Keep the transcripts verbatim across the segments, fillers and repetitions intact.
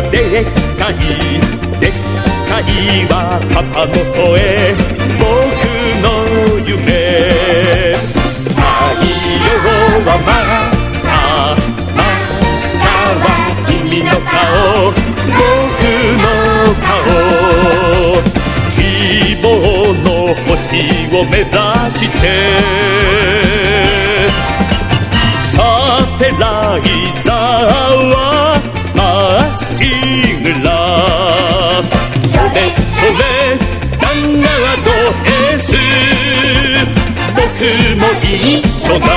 でっかいでっかいはパパの声、僕の夢。太陽はまたまたは君の顔、僕の顔、希望の星を目指してサテライザーはまっしぐら、それそれダンガード S、 僕も一緒だ。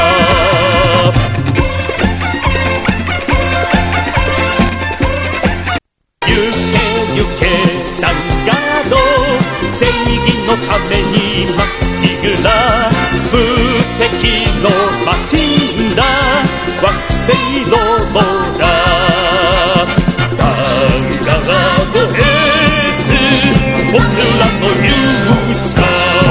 行け行けダンガード、正義のためにまっしぐら、無敵のマシンだ惑星のモーラー、ダンガード S、 僕らの勇者。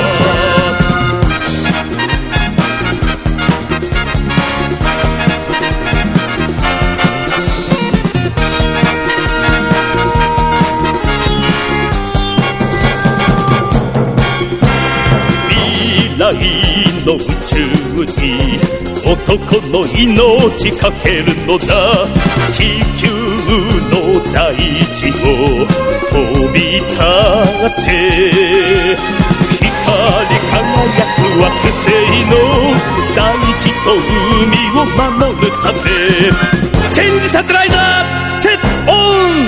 未来の宇宙に男の命かけるのだ。地球の大地を飛び立って光り輝く惑星の大地と海を守るため、チェンジサテライザーセットオン。